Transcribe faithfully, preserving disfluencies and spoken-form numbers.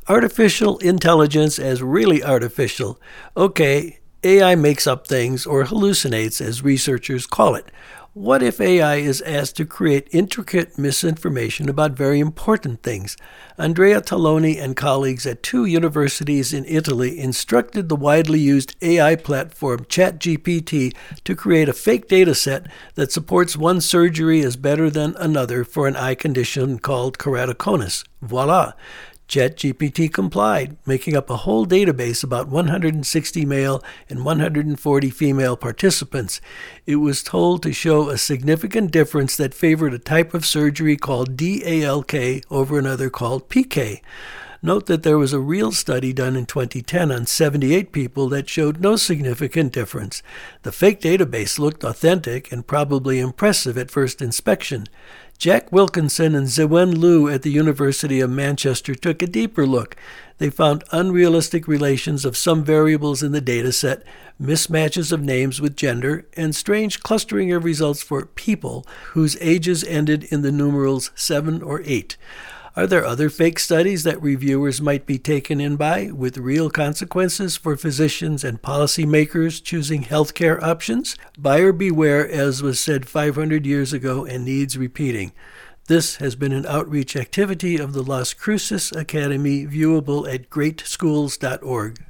Artificial intelligence as really artificial. Okay, A I makes up things or hallucinates, as researchers call it. What if A I is asked to create intricate misinformation about very important things? Andrea Talloni and colleagues at two universities in Italy instructed the widely used A I platform ChatGPT to create a fake data set that supports one surgery as better than another for an eye condition called keratoconus. Voila! ChatGPT complied, making up a whole database about one hundred sixty male and one hundred forty female participants. It was told to show a significant difference that favored a type of surgery called D A L K over another called P K. Note that there was a real study done in twenty ten on seventy-eight people that showed no significant difference. The fake database looked authentic and probably impressive at first inspection. Jack Wilkinson and Ziwen Liu at the University of Manchester took a deeper look. They found unrealistic relations of some variables in the dataset, mismatches of names with gender, and strange clustering of results for people whose ages ended in the numerals seven or eight. Are there other fake studies that reviewers might be taken in by, with real consequences for physicians and policymakers choosing healthcare options? Buyer beware, as was said five hundred years ago and needs repeating. This has been an outreach activity of the Las Cruces Academy, viewable at great schools dot org.